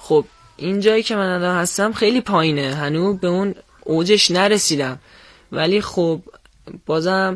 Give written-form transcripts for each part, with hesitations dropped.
خب این جایی که من الان هستم خیلی پایینه، هنوز به اون اوجش نرسیدم، ولی خب بازم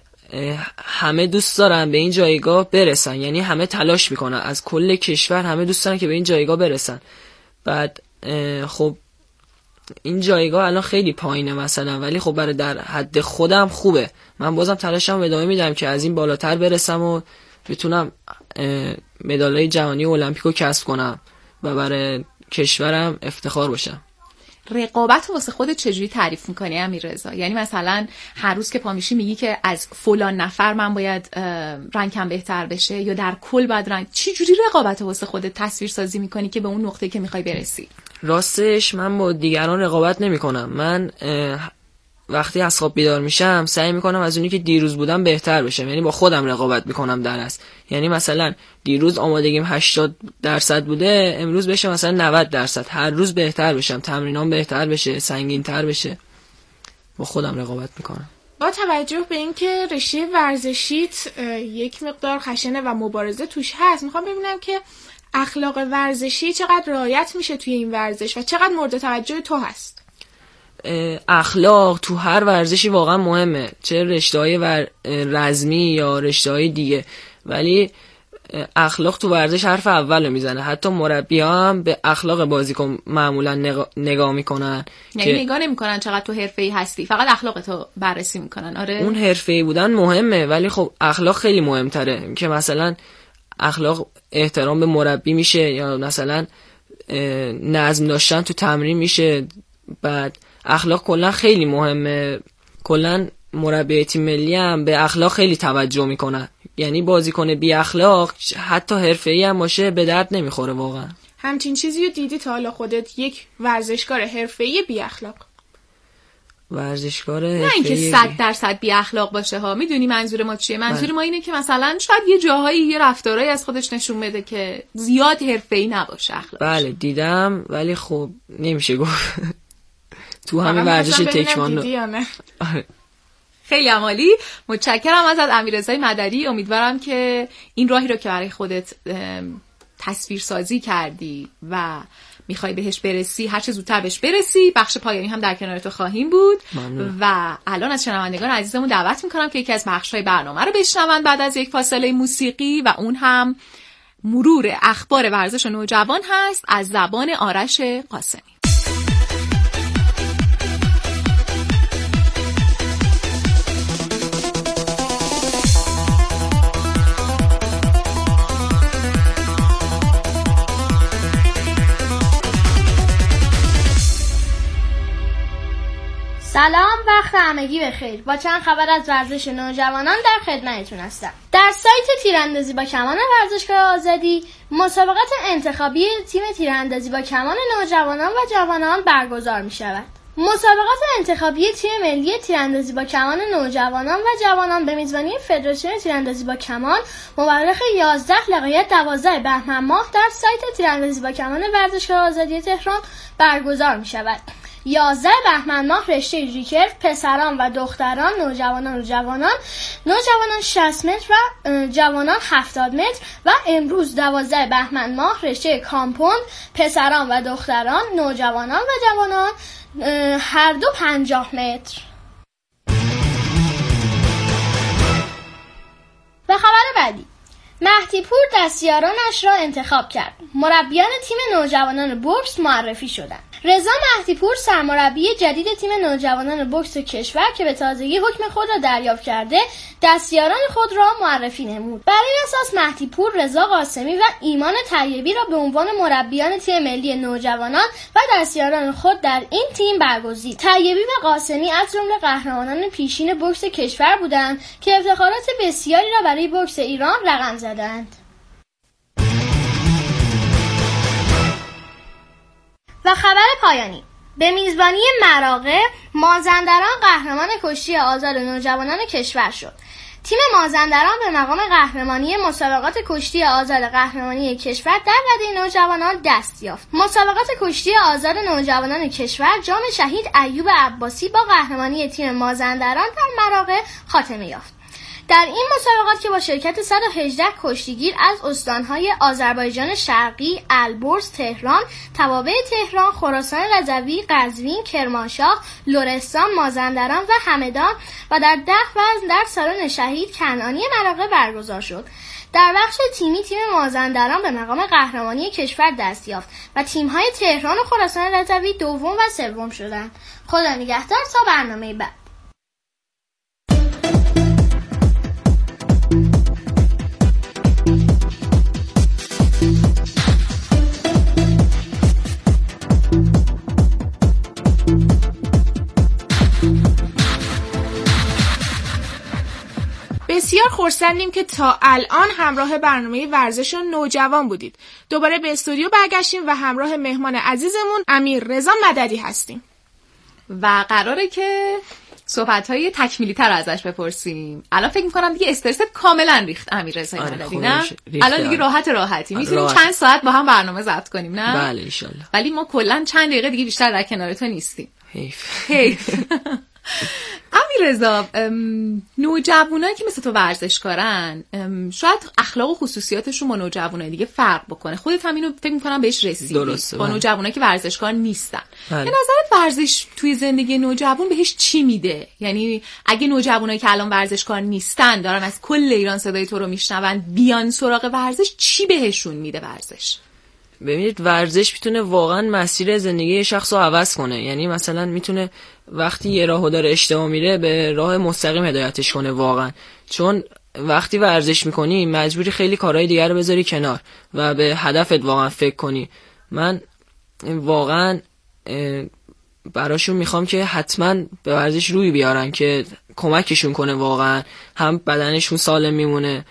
همه دوست دارن به این جایگاه برسن، یعنی همه تلاش میکنن، از کل کشور همه دوست دارن که به این جایگاه برسن. بعد خب این جایگاه الان خیلی پایینه مثلا، ولی خب برای در حد خودم خوبه. من بازم تلاشم ادامه میدم که از این بالاتر برسم و بتونم مدالای جهانی و المپیکو کسب کنم و برای کشورم افتخار باشم. رقابت واسه خودت چجوری تعریف میکنی امیررضا؟ یعنی مثلا هر روز که پا میشی میگی که از فلان نفر من باید رنگم بهتر بشه، یا در کل باید رنگ، چجوری رقابت واسه خودت تصویر سازی میکنی که به اون نقطه که میخوای برسی؟ راستش من با دیگران رقابت نمیکنم. من وقتی از خواب بیدار میشم سعی میکنم از اونی که دیروز بودم بهتر بشم، یعنی با خودم رقابت میکنم در اصل. یعنی مثلا دیروز آمادگیم 80% بوده، امروز بشه مثلا 90%. هر روز بهتر بشم، تمرینام بهتر بشه، سنگین‌تر بشه. با خودم رقابت میکنم. با توجه به اینکه رشته ورزشیت یک مقدار خشنه و مبارزه توش هست، میخوام ببینم که اخلاق ورزشی چقدر رعایت میشه توی این ورزش و چقدر مورد توجه تو هست؟ اخلاق تو هر ورزشی واقعا مهمه، چه رشته‌های رزمی یا رشته‌های دیگه، ولی اخلاق تو ورزش حرف اولو میزنه. حتی مربی‌ها هم به اخلاق بازیکن معمولا نگاه میکنن، یعنی نگاه نمیکنن چقدر تو حرفه‌ای هستی، فقط اخلاقتو بررسی میکنن. آره اون حرفه‌ای بودن مهمه، ولی خب اخلاق خیلی مهمتره، که مثلا اخلاق احترام به مربی میشه، یا مثلا نظم داشتن تو تمرین میشه. بعد اخلاق کلا خیلی مهمه. کلا مربی تیم ملی هم به اخلاق خیلی توجه میکنن، یعنی بازیکن بی اخلاق حتی حرفه‌ای هم باشه به درد نمیخوره واقعا. همچین چیزی رو دیدی تا حالا خودت، یک ورزشکار حرفه‌ای بی اخلاق؟ ورزشکار نه اینکه 100% بی اخلاق باشه ها، میدونی منظور ما چیه؟ منظور ما اینه که مثلا شاید یه جاهایی یه رفتارهایی از خودش نشون بده که زیاد حرفه‌ای نباشه اخلاق. بله دیدم، ولی خب نمیشه گفت تو همین ورزش تکواندو. خیلی عالی، متشکرم ازت امیررضا مدری. امیدوارم که این راهی رو که برای خودت تصویر سازی کردی و میخوای بهش برسی هر چه زودتر بهش برسی. بخش پایانی هم در کنار تو خواهیم بود. و الان از شنوندگان عزیزمون دعوت میکنم که یکی از بخش‌های برنامه رو بشنون بعد از یک فاصله موسیقی، و اون هم مرور اخبار ورزش نوجوان هست از زبان آرش قاسمی. سلام، وقت همگی بخیر. با چند خبر از ورزش نوجوانان در خدمتتون هستم. در سایت تیراندازی با کمان ورزشگاه آزادی مسابقات انتخابی تیم تیراندازی با کمان نوجوانان و جوانان برگزار می شود. مسابقات انتخابی تیم ملی تیراندازی با کمان نوجوانان و جوانان به میزبانی فدراسیون تیراندازی با کمان مورخ 11 لقایت 12 بهمن ماه در سایت تیراندازی با کمان ورزشگاه آزادی تهران برگزار می شود. 11 بهمن ماه رشته ریکرو پسران و دختران، نوجوانان و نوجوانان 60 متر و جوانان 70 متر، و امروز 12 بهمن ماه رشته کامپوند پسران و دختران، نوجوانان و جوانان هر دو 50 متر. و خبر بعدی، مهدی پور دستیارانش را انتخاب کرد. مربیان تیم نوجوانان بوکس معرفی شدند. رضا مهدی پور سرمربی جدید تیم نوجوانان بوکس کشور که به تازگی حکم خود را دریافت کرده، دستیاران خود را معرفی نمود. بر این اساس مهدی پور رضا قاسمی و ایمان طیبی را به عنوان مربیان تیم ملی نوجوانان و دستیاران خود در این تیم برگزید. طیبی و قاسمی از جمله قهرمانان پیشین بوکس کشور بودند که افتخارات بسیاری را برای بوکس ایران رقم زدند. و خبر پایانی، به میزبانی مراغه مازندران قهرمان کشتی آزاد نوجوانان کشور شد. تیم مازندران به مقام قهرمانی مسابقات کشتی آزاد قهرمانی کشور در رده نوجوانان دست یافت. مسابقات کشتی آزاد نوجوانان کشور جام شهید ایوب عباسی با قهرمانی تیم مازندران در مراغه خاتمه یافت. در این مسابقات که با شرکت 118 کشتیگیر از استانهای آذربایجان شرقی، البرز، تهران، توابع تهران، خراسان رضوی، قزوین، کرمانشاه، لرستان، مازندران و همدان و در 10 وزن در سالن شهید کنعانی مراغه برگزار شد. در بخش تیمی تیم مازندران به مقام قهرمانی کشور دست یافت و تیم‌های تهران و خراسان رضوی دوم و سوم شدند. خدا نگهدار تا برنامه بعد. بسیار خرسندیم که تا الان همراه برنامه ورزش و نوجوان بودید. دوباره به استودیو برگشتیم و همراه مهمان عزیزمون امیررضا مددی هستیم و قراره که صحبت‌های تکمیلی تر ازش بپرسیم. الان فکر می‌کنم دیگه استرس کاملا ریخت امیررضا مددی، نه؟ الان دیگه راحتی میتونیم چند ساعت با هم برنامه ضبط کنیم، نه؟ بله ان شاء الله. ولی ما کلا چند دقیقه دیگه بیشتر در کنار تو نیستیم. حیف. امیررضا، نوجوانایی که مثل تو ورزشکارن شاید اخلاق و خصوصیاتشون با نوجوانای دیگه فرق بکنه. خودت هم اینو فکر می‌کنم بهش رسیدی. درسته. با نوجوانایی که ورزشکار نیستن. بله. به نظرت ورزش توی زندگی نوجوان بهش چی میده؟ یعنی اگه نوجوانایی که الان ورزشکار نیستن دارن از کل ایران صدای تو رو میشنون بیان سراغ ورزش، چی بهشون میده ورزش؟ ببینید ورزش میتونه واقعا مسیر زندگی شخص رو عوض کنه. یعنی مثلا میتونه وقتی یه راهو داره اشتباه میره به راه مستقیم هدایتش کنه واقعا. چون وقتی ورزش میکنی مجبوری خیلی کارهای دیگر رو بذاری کنار و به هدفت واقعا فکر کنی. من واقعا براشون میخوام که حتما به ورزش روی بیارن که کمکشون کنه، واقعا هم بدنشون سالم میمونه،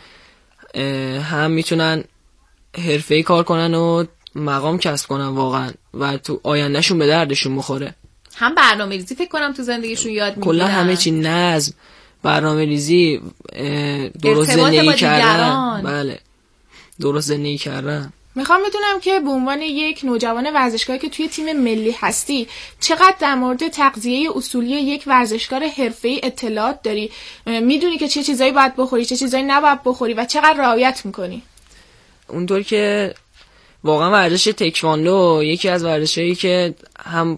هم میتونن حرفه‌ای کار کنن و مقام کسب کنن واقعا و تو آیندهشون به دردشون بخوره. هم برنامه‌ریزی فکر کنم تو زندگیشون یاد میگیرن، کلا همه چی، نظم، برنامه‌ریزی، درست زندگی کردن. بله، درست زندگی کردن. میخوام بدونم که به عنوان یک نوجوان ورزشکار که توی تیم ملی هستی چقدر در مورد تغذیه اصولی یک ورزشکار حرفه‌ای اطلاعات داری؟ میدونی که چه چیزایی باید بخوری، چه چیزایی نباید بخوری و چقدر رعایت میکنی؟ اونطور که واقعا ورزش تکواندو یکی از ورزشایی که هم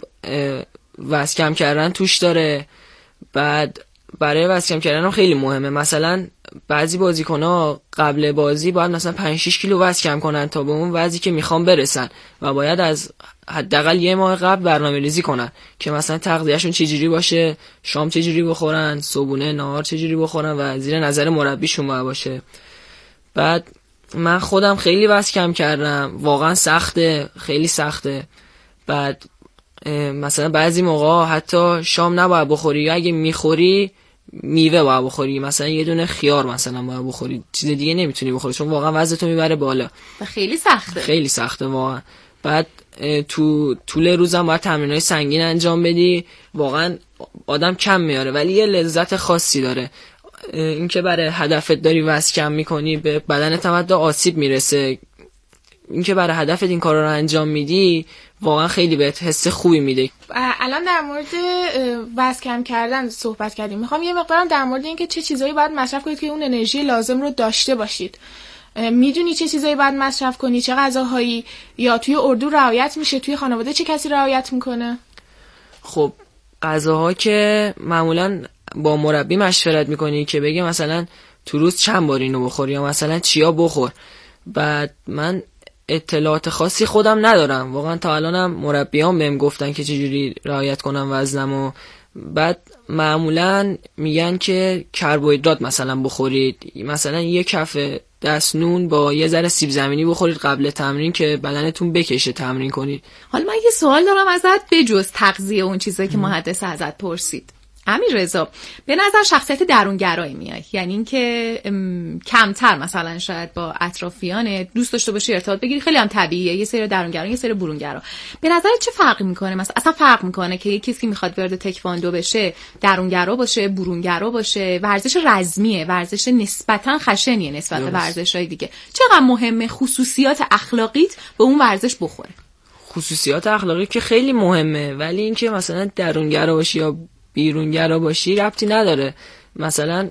وزن کم کردن توش داره، بعد برای وزن کم کردن هم خیلی مهمه. مثلا بعضی بازیکن‌ها قبل بازی باید مثلا 5-6 کیلو وزن کم کنن تا به اون وزنی که میخوان برسن و باید از حداقل یه ماه قبل برنامه‌ریزی کنن که مثلا تغذیه‌شون چجوری باشه، شام چجوری بخورن، صبحونه نهار چجوری بخورن و زیر نظر مربیشون باشه. بعد من خودم خیلی وزن کم کردم، واقعا سخته، خیلی سخته. بعد مثلا بعضی موقع حتی شام نباید بخوری یا اگه میخوری میوه باید بخوری، مثلا یه دونه خیار مثلا باید بخوری، چیز دیگه نمیتونی بخوری چون واقعا وزنتو میبره بالا و خیلی سخته. خیلی سخته واقعا. بعد تو طول روزم باید تمرینای سنگین انجام بدی، واقعا آدم کم میاره ولی یه لذت خاصی داره. اینکه برای هدفت داری وزن کم میکنی به بدنت هم آسیب میرسه، اینکه برای هدفت این کارا رو انجام میدی واقعا خیلی بهت حس خوبی میده. الان در مورد وزن کم کردن صحبت کردیم، میخوام یه مقدارم در مورد اینکه چه چیزایی باید مصرف کنید که اون انرژی لازم رو داشته باشید. میدونی چه چیزایی باید مصرف کنی، چه غذاهایی، یا توی اردو رعایت میشه، توی خانواده چه کسی رعایت میکنه؟ خب غذاها که معمولا با مربی مشورت میکنی که بگه مثلا تو روز چند بار اینو بخور یا مثلا چیا بخور. بعد من اطلاعات خاصی خودم ندارم واقعا، تا الانم مربیان بهم گفتن که چجوری رعایت کنم وزنمو. بعد معمولا میگن که کربوهیدرات مثلا بخورید، مثلا یه کف دست نون با یه ذره سیب زمینی بخورید قبل تمرین که بدنتون بکشه تمرین کنید. حالا من یه سوال دارم ازت به جز تغذیه اون چیزایی که محدث ازت پرسید. امیررضا، به نظر شخصیت درونگرایی میای، یعنی اینکه کمتر مثلا شاید با اطرافیانت دوست داشته باشی ارتباط بگیری، خیلی هم طبیعیه، یه سری درونگرا یه سری برونگرا. به نظر چه فرقی میکنه؟ مثلا اصلا فرق میکنه که کسی که میخواد وارد تکواندو بشه درونگرا باشه، برونگرا باشه؟ ورزش رزمیه، ورزش نسبتا خشنیه نسبت به ورزش‌های دیگه. چقدر مهمه خصوصیات اخلاقیت به اون ورزش بخوره؟ خصوصیات اخلاقی که خیلی مهمه، ولی اینکه مثلا درونگرا باشی یا بیرونگرا باشی ربطی نداره. مثلا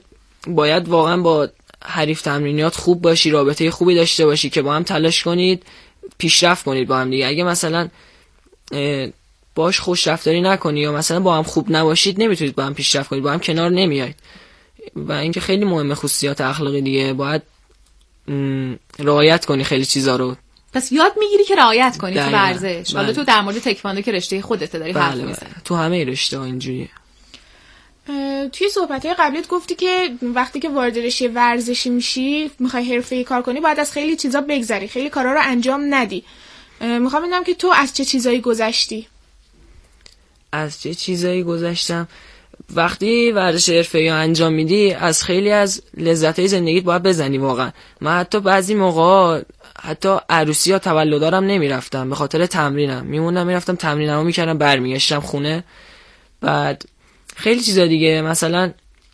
باید واقعا با حریف تمرینات خوب باشی، رابطه خوبی داشته باشی که با هم تلاش کنید، پیشرفت کنید با هم دیگه. اگه مثلا باش خوش رفتاری نکنی یا مثلا با هم خوب نباشید، نمیتونید با هم پیشرفت کنید، با هم کنار نمیایید. و اینکه خیلی مهمه خصوصیات اخلاقی دیگه، باید رعایت کنی خیلی چیزا رو. پس یاد میگیری که رعایت کنی تو ورزش. حالا تو در مورد تکواندو که رشته خودت داری حرف میزنی، تو همه رشته ها اینجوریه. توی صحبت‌های قبلیت گفتی که وقتی که وارد رشته ورزشی میشی، میخوای حرفه‌ای کار کنی، باید از خیلی چیزا بگذری، خیلی کارا رو انجام ندی. میخوام بدونم که تو از چه چیزایی گذشتی؟ از چه چیزایی گذشتم؟ وقتی ورزش حرفه‌ای انجام میدی، از خیلی از لذت‌های زندگیت باید بزنی واقعا. من حتی بعضی موقعا حتی عروسی یا تولدارم نمیرفتم به خاطر تمرینم، میموندم میرفتم تمرینمو میکردم، برمیگشتم خونه. بعد خیلی چیزا دیگه، مثلا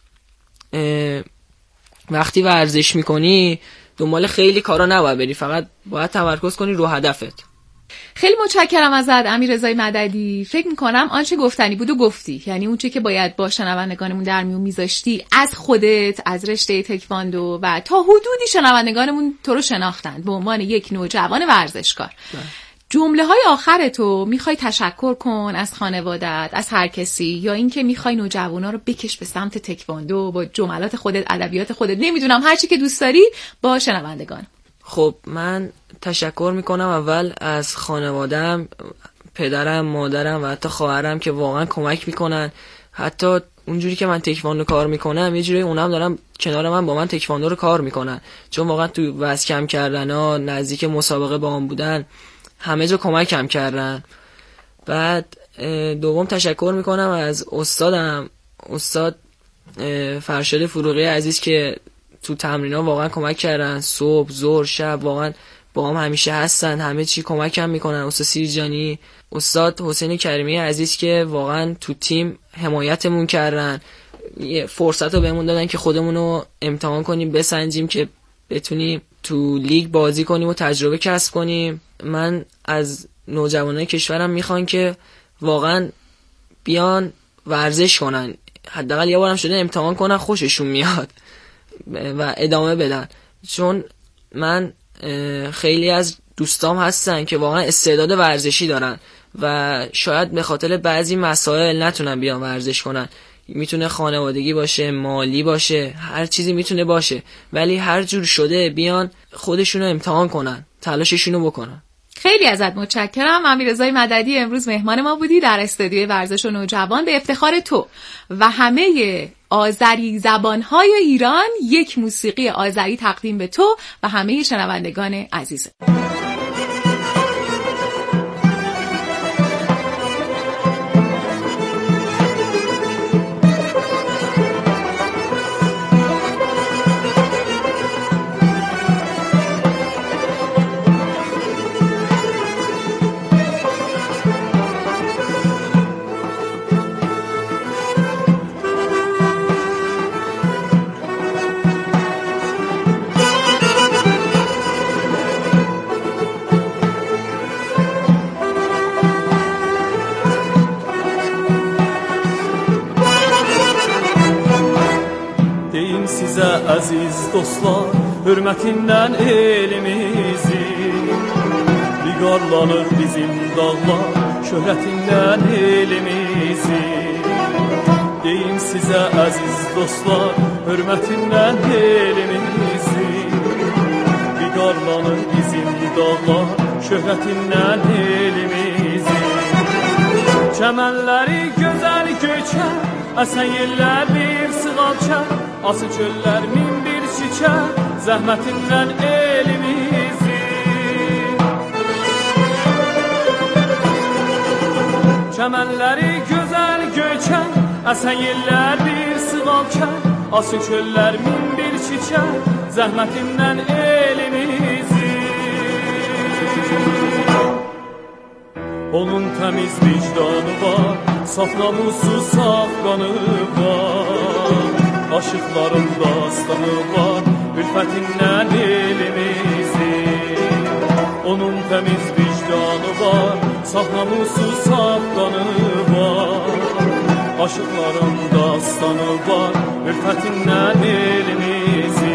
وقتی ورزش میکنی دنبال خیلی کارا نباید بری، فقط باید تمرکز کنی رو هدفت. خیلی متشکرم ازت امیررضا مددی. فکر میکنم آنچه گفتنی بود و گفتی، یعنی اونچه که باید با شنوندگانمون در میون میذاشتی از خودت، از رشته تکواندو و تا حدودی شنوندگانمون تو رو شناختن به عنوان یک نوجوان ورزشکار. جمله های آخر تو میخوای تشکر کن از خانوادت، از هر کسی، یا اینکه میخوای نوجوانا رو بکش به سمت تکواندو با جملات خودت، ادبیات خودت، نمیدونم هر چی که دوست داری با شنوندگان. خب من تشکر میکنم اول از خانوادم، پدرم، مادرم و حتی خواهرم که واقعا کمک میکنن. حتی اونجوری که من تکواندو کار میکنم یه جوری اونم دارم کنار من با من تکواندو رو کار میکنن، چون واقعا تو وزن کم کردن ها، نزدیک مسابقه با هم بودن، همه جا کمکم کردن. بعد دوم تشکر میکنم از استادم، استاد فرشاد فروغی عزیز که تو تمرینا واقعا کمک کردن، صبح، ظهر، شب واقعا با هم همیشه هستن، همه چی کمکم میکنن. استاد سیرجانی، استاد حسین کریمی عزیز که واقعا تو تیم حمایتمون کردن، یه فرصت رو بهمون دادن که خودمون رو امتحان کنیم، بسنجیم که بتونیم تو لیگ بازی کنیم و تجربه کسب کنیم. من از نوجوانای کشورم میخوان که واقعا بیان ورزش کنن، حداقل یه بارم شده امتحان کنن، خوششون میاد و ادامه بدن. چون من خیلی از دوستام هستن که واقعا استعداد ورزشی دارن و شاید به خاطر بعضی مسائل نتونن بیان ورزش کنن، میتونه خانوادگی باشه، مالی باشه، هر چیزی میتونه باشه، ولی هر جور شده بیان خودشونو امتحان کنن، تلاششونو بکنن. خیلی ازت متشکرم. امیررضا مددی امروز مهمان ما بودی در استودیوی ورزش و نوجوان. به افتخار تو و همه آذری زبان‌های ایران یک موسیقی آذری تقدیم به تو و همه شنوندگان عزیز. Aziz dostlar, hürmetindən elimizi, Biqarlanır bizim dağlar, şöhrətindən elimizi. Deyim sizə əziz dostlar, hürmetindən elimizi, Biqarlanır bizim dağlar, şöhrətindən elimizi. Çəmənləri gözəl göçər, əsən yellər bir sığalçər, Ası çöller min bir çiçek, zəhmətindən elimizi. Çəmənləri gözəl göçən, əsən yellər bir sığalçən, Ası çöller min bir çiçek, zəhmətindən elimizi. Onun təmiz vicdanı var, saf namusu, saf qanı var, Aşıqların dastanı var, ülfətindən elimizin. Onun təmiz vicdanı var, saf namusu, saf qanı var, Aşıqların dastanı var, ürfetinden elimizi.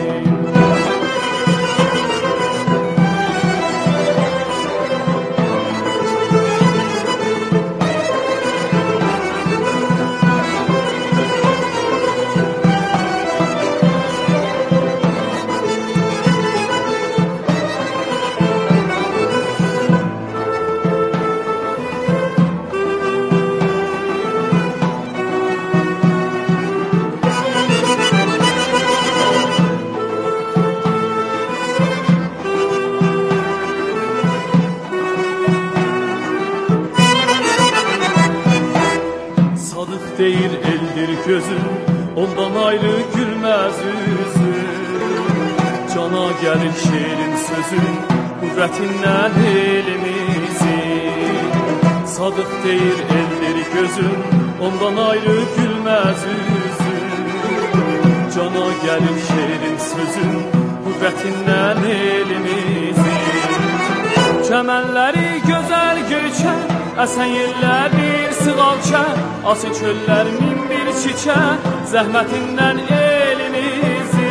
Deyir eldir gözüm, ondan ayrı gülmez yüzüm. Cana gelir şiirin sözün, kudretinden elimizi. Sadık deyir eldir gözüm, ondan ayrı gülmez yüzüm. Cana gelir şiirin sözün, kudretinden elimizi. Çəmənləri gözəl göyçən, əsən yerlər bir sığalçən, asıl çöllər min bir çiçən, zəhmətindən elimizi.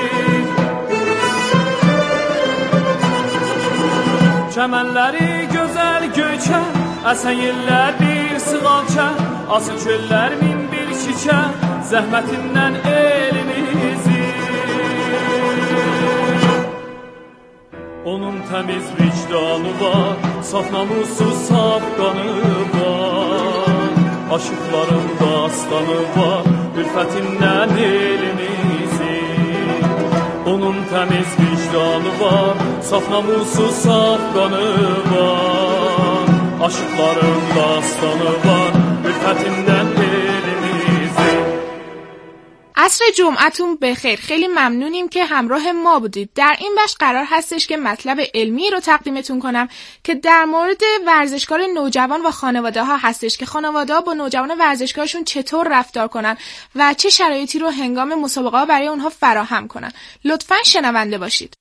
Çəmənləri gözəl göyçən, əsən yerlər bir sığalçən, asıl çöllər min bir çiçən, zəhmətindən elimizi. Onun təmiz vicdanı var, saf namussuz saf qanı var. Aşıqların dastanı var, ülfətindən elimizi. Onun təmiz vicdanı var, saf namussuz saf qanı var. Aşıqların dastanı var, ülfətindən elimizi. عصر جمعتون بخیر. خیلی ممنونیم که همراه ما بودید. در این بخش قرار هستش که مطلب علمی رو تقدیمتون کنم که در مورد ورزشکار نوجوان و خانواده ها هستش که خانواده ها با نوجوان ورزشکارشون چطور رفتار کنن و چه شرایطی رو هنگام مسابقه ها برای اونها فراهم کنن. لطفاً شنونده باشید.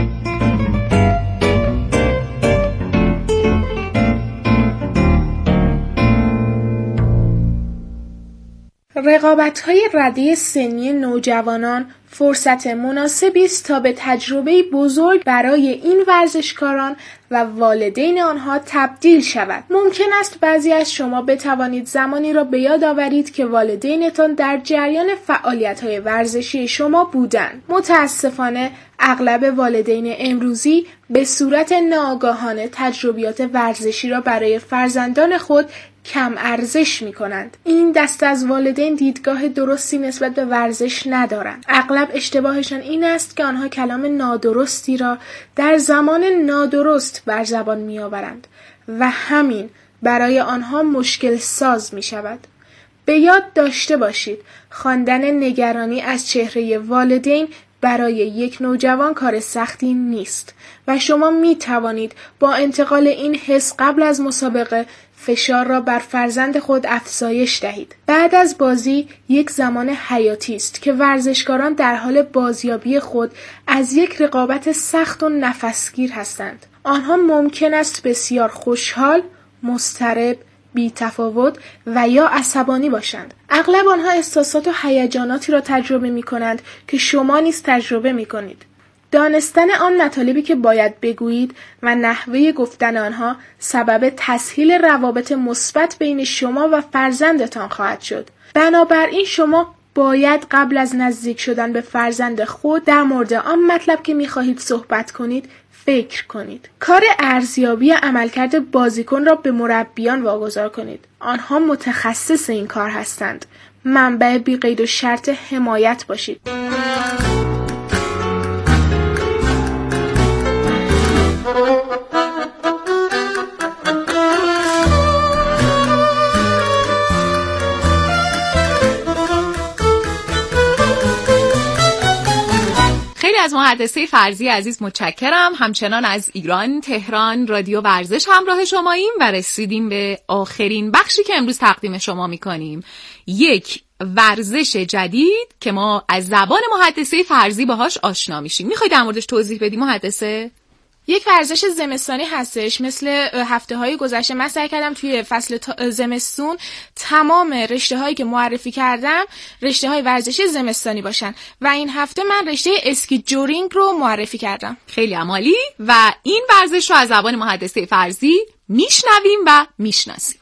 رقابت‌های رده سنی نوجوانان فرصت مناسبی است تا به تجربه بزرگ برای این ورزشکاران و والدین آنها تبدیل شود. ممکن است بعضی از شما بتوانید زمانی را به یاد آورید که والدینتان در جریان فعالیت‌های ورزشی شما بودند. متاسفانه اغلب والدین امروزی به صورت ناآگاهانه تجربیات ورزشی را برای فرزندان خود کم ارزش می کنند. این دسته از والدین دیدگاه درستی نسبت به ورزش ندارند. اغلب اشتباهشان این است که آنها کلام نادرستی را در زمان نادرست بر زبان می آورند و همین برای آنها مشکل ساز می شود. به یاد داشته باشید خواندن نگرانی از چهره والدین برای یک نوجوان کار سختی نیست و شما می توانید با انتقال این حس قبل از مسابقه فشار را بر فرزند خود افزایش دهید. بعد از بازی یک زمان حیاتی است که ورزشکاران در حال بازیابی خود از یک رقابت سخت و نفسگیر هستند. آنها ممکن است بسیار خوشحال، مضطرب، بی‌تفاوت و یا عصبانی باشند. اغلب آنها احساسات و هیجاناتی را تجربه می کنند که شما نیز تجربه می کنید. دانستن آن مطالبی که باید بگویید و نحوه گفتن آنها سبب تسهیل روابط مثبت بین شما و فرزندتان خواهد شد. بنابراین شما باید قبل از نزدیک شدن به فرزند خود در مورد آن مطلب که می‌خواهید صحبت کنید فکر کنید. کار ارزیابی عملکرد بازیکن را به مربیان واگذار کنید. آنها متخصص این کار هستند. منبع بی قید و شرط حمایت باشید. خیلی از محدثه فرضی عزیز متشکرم. همچنان از ایران تهران رادیو ورزش همراه شماییم و رسیدیم به آخرین بخشی که امروز تقدیم شما میکنیم. یک ورزش جدید که ما از زبان محدثه فرضی باهاش آشنا میشیم. میخوای در موردش توضیح بدی محدثه؟ یک ورزش زمستانی هستش. مثل هفته‌های گذشته من سعی کردم توی فصل زمستون تمام رشته‌هایی که معرفی کردم رشته‌های ورزشی زمستانی باشن و این هفته من رشته اسکی جورینگ رو معرفی کردم. خیلی عالی. و این ورزش رو از زبان محدثه فرضی میشنویم و میشناسیم.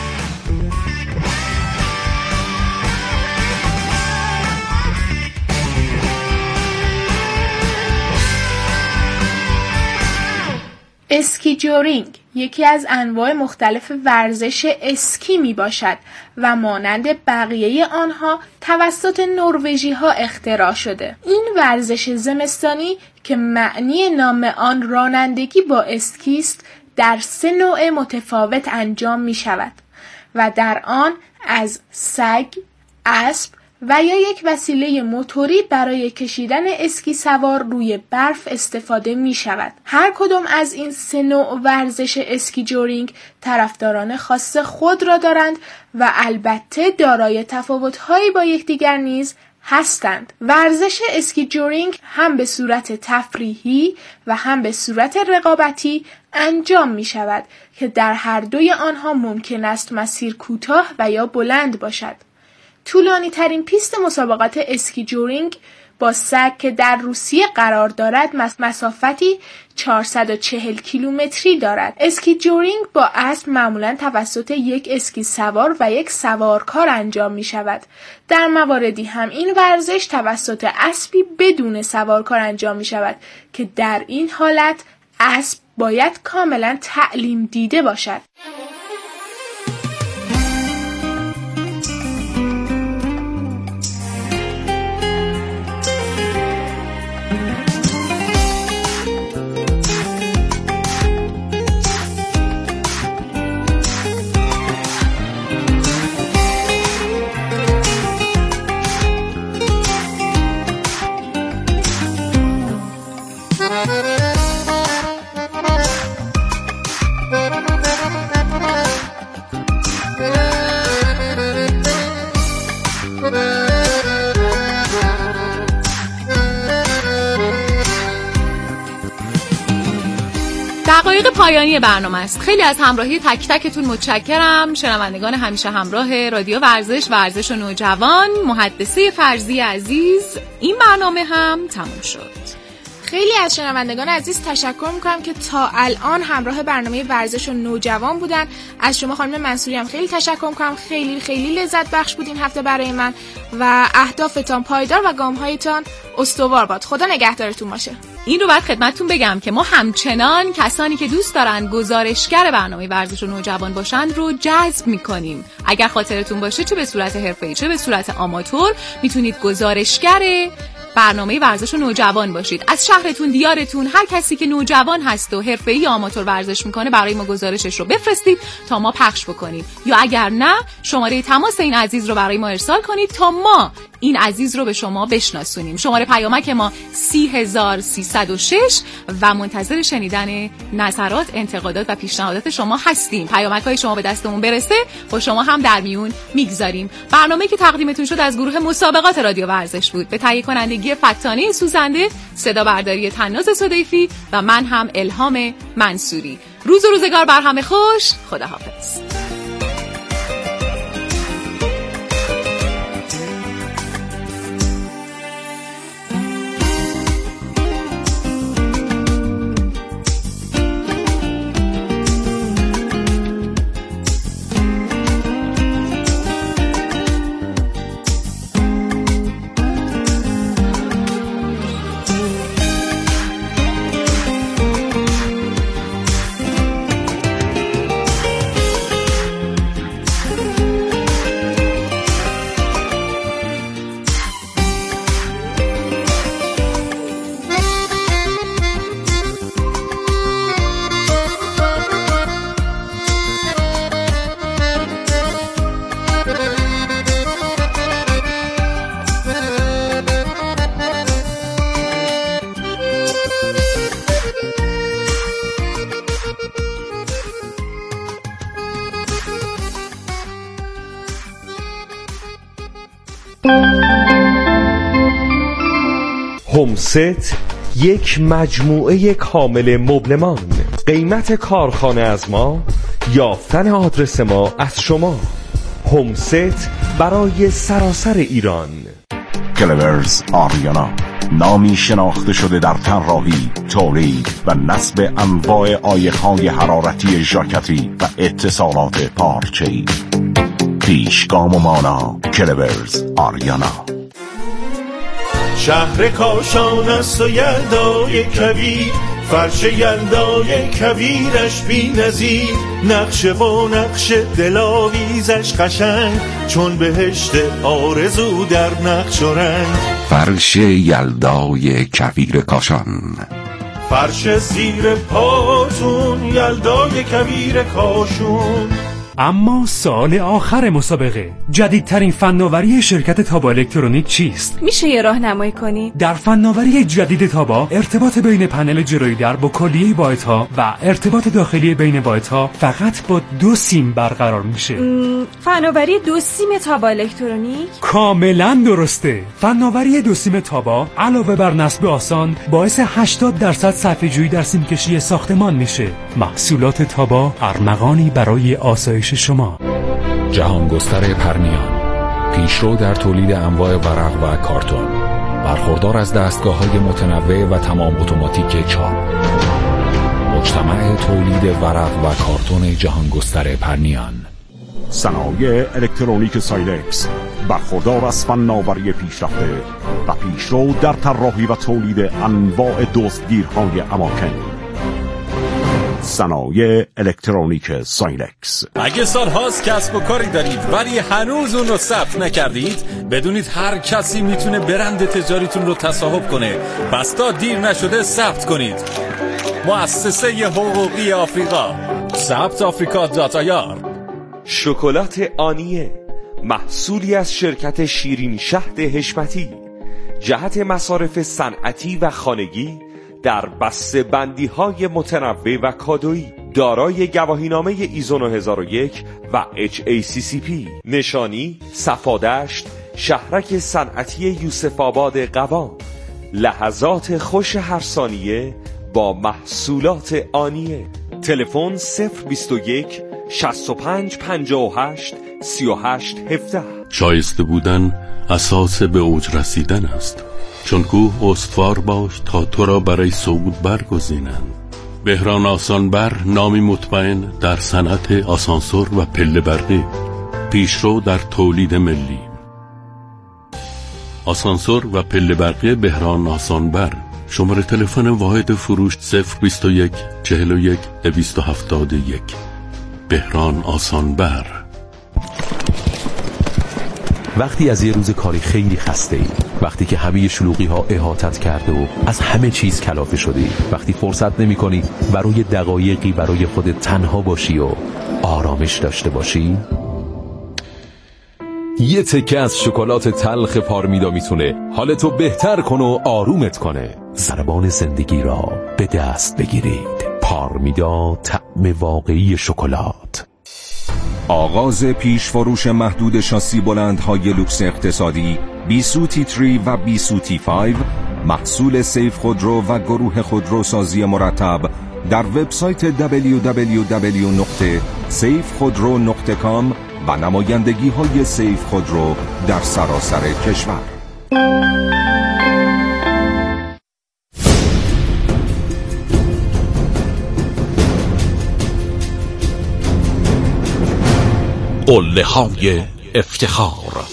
اسکی جورینگ یکی از انواع مختلف ورزش اسکی می باشد و مانند بقیه آنها توسط نروژی ها اختراع شده. این ورزش زمستانی که معنی نام آن رانندگی با اسکی است در 3 نوع متفاوت انجام می شود و در آن از سگ، اسب و یا یک وسیله موتوری برای کشیدن اسکی سوار روی برف استفاده می شود. هر کدام از این 3 نوع ورزش اسکی جورینگ طرفداران خاص خود را دارند و البته دارای تفاوت‌هایی با یکدیگر نیز هستند. ورزش اسکی جورینگ هم به صورت تفریحی و هم به صورت رقابتی انجام می شود که در هر دوی آنها ممکن است مسیر کوتاه و یا بلند باشد. طولانی ترین پیست مسابقات اسکی جورینگ با سگ که در روسیه قرار دارد مسافتی 440 کیلومتری دارد. اسکی جورینگ با اسب معمولاً توسط یک اسکی سوار و یک سوارکار انجام می شود. در مواردی هم این ورزش توسط اسبی بدون سوارکار انجام می شود که در این حالت اسب باید کاملاً تعلیم دیده باشد. دقایق پایانی برنامه است. خیلی از همراهی تک تکتون متشکرم. شنوندگان همیشه همراه رادیو ورزش و نوجوان، محدثه فرضی عزیز، این برنامه هم تموم شد. خیلی از شنوندگان عزیز تشکر میکنم که تا الان همراه برنامه ورزش و نوجوان بودن. از شما خانم منصوری هم خیلی تشکر میکنم. خیلی خیلی لذت بخش بود این هفته برای من و اهدافتان پایدار و گامهایتان استوار باد. خدا نگهدارتون باشه. این رو باید خدمتتون بگم که ما همچنان کسانی که دوست دارن گزارشگر برنامه ورزش و نوجوان باشن رو جذب میکنیم. اگر خاطرتون باشه چه به صورت حرفه‌ای چه به صورت آماتور میتونید گزارشگر برنامه ورزش و نوجوان باشید. از شهرتون، دیارتون، هر کسی که نوجوان هست و حرفه‌ای یا آماتور ورزش میکنه برای ما گزارشش رو بفرستید تا ما پخش بکنیم، یا اگر نه شماره تماس این عزیز رو برای ما ارسال کنید تا ما این عزیز رو به شما بشناسونیم. شماره پیامک ما 30306 و منتظر شنیدن نظرات، انتقادات و پیشنهادات شما هستیم. پیامک‌های شما به دستمون برسه با شما هم در میون میگذاریم. برنامه‌ای که تقدیمتون شد از گروه مسابقات رادیو ورزش بود. به تهیه کنندگی فتانه سوزنده، صدا برداری تناز صدیفی و من هم الهام منصوری. روز و روزگار بر همه خوش. خداحافظ. همست یک مجموعه کامل مبلمان. قیمت کارخانه از ما، یافتن آدرس ما از شما. هومست برای سراسر ایران. کلورز آریانا، نامی شناخته شده در طراحی، تولید و نصب انواع عایق‌های حرارتی ژاکتی و اتصالات پارچه‌ای. پیشگام و مانا کلورز آریانا. شهر کاشان است و یلدای کویر، فرش یلدای کویرش بی نظیر، نقشه و نقش دلاویزش قشنگ، چون بهشت آرزو در نقش و رنگ. فرش یلدای کویر کاشان، فرش زیر پاتون یلدای کویر کاشون. اما سال آخر مسابقه، جدیدترین فناوری شرکت تابا الکترونیک چیست؟ میشه یه راهنمایی کنی؟ در فناوری جدید تابا، ارتباط بین پنل جلویی در با کلیه بایت‌ها و ارتباط داخلی بین بایت‌ها فقط با 2 سیم برقرار میشه. فناوری 2 سیم تابا الکترونیک؟ کاملا درسته. فناوری 2 سیم تابا علاوه بر نصب آسان، باعث 80% صرفه‌جویی در سیمکشی ساختمان میشه. محصولات تابا ارمغانی برای آسایش شما. جهانگستر پرنیان، پیشرو در تولید انواع ورق و کارتون، برخوردار از دستگاه‌های متنوع و تمام اتوماتیک چاپ. مجتمع تولید ورق و کارتون جهانگستر پرنیان. صنایع الکترونیک سایلکس، برخوردار از فناوری پیشرفته و پیشرو در طراحی و تولید انواع دزدگیرهای اماکن. صنایع الکترونیک سایلکس. اگه سال‌هاست کسب و کاری دارید ولی هنوز اون رو ثبت نکردید، بدونید هر کسی میتونه برند تجاریتون رو تصاحب کنه. پس تا دیر نشده ثبت کنید. مؤسسه حقوقی آفریقا، ثبت آفریقا.ir. شکلات آنیه، محصولی از شرکت شیرین شهد حشمتی، جهت مصارف صنعتی و خانگی در بسته بندی های متنوع و کادویی، دارای گواهینامه ایزو 9001 و HACCP، نشانی صفادشت، شهرک صنعتی یوسف آباد قوام. لحظات خوش هر ثانیه با محصولات آنیه. تلفن 021 65 58 38 17. شایسته بودن اساس به اوج رسیدن است، چون کوه استوار باش تا تو را برای صعود برگزینند. بهران آسانبر، نامی مطمئن در صنعت آسانسور و پله برقی، پیشرو در تولید ملی. آسانسور و پله برقی بهران آسانبر. شماره تلفن واحد فروش 021 41 271. بهران آسانبر. وقتی از یه روز کاری خیلی خسته ای، وقتی که همه شلوغی ها احاطت کرده و از همه چیز کلافه شدی، وقتی فرصت نمی کنی برای دقایقی برای خودت تنها باشی و آرامش داشته باشی، یه تکه از شکلات تلخ پارمیدا میتونه حالتو بهتر کنه و آرومت کنه. ضربان زندگی را به دست بگیرید. پارمیدا، طعم واقعی شکلات. آغاز پیش فروش محدود شاسی بلندهای لوکس اقتصادی بیسو تی3 و بیسو تی5، محصول سیف خودرو و گروه خودروسازی مرتب، در وبسایت www.safekhudro.com و نمایندگی های سیف خودرو در سراسر کشور. قله های افتخار.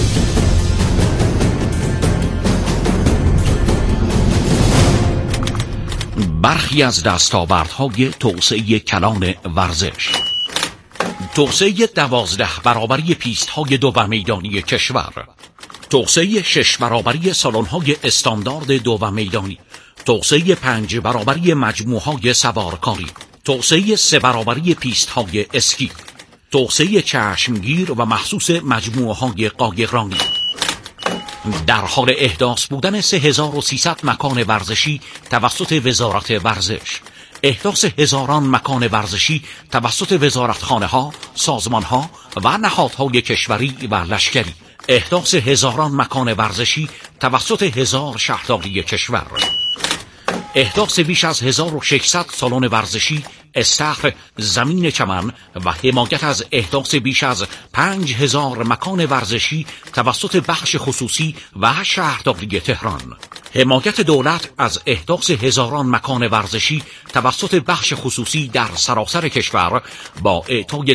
برخی از دستاوردهای توسعه کلان ورزش. توسعه 12 برابری پیست های 2 میدانی کشور، توسعه 6 برابری سالن های استاندارد 2 میدانی، توسعه 5 برابری مجموعه های سوارکاری، توسعه 3 برابری پیست های اسکی، توسعه چشمگیر و مخصوص مجموعه های قایقرانی. در حال احداث بودن 3300 مکان ورزشی توسط وزارت ورزش، احداث هزاران مکان ورزشی توسط وزارتخانه ها، سازمان ها و نهادهای کشوری و لشکری، احداث هزاران مکان ورزشی توسط 1000 شهرداری کشور. احداث بیش از 1600 سالن ورزشی، استخر، زمین چمن و حمایت از احداث بیش از 5000 مکان ورزشی توسط بخش خصوصی و شهرداری تهران. حمایت دولت از احداث هزاران مکان ورزشی توسط بخش خصوصی در سراسر کشور با اعطای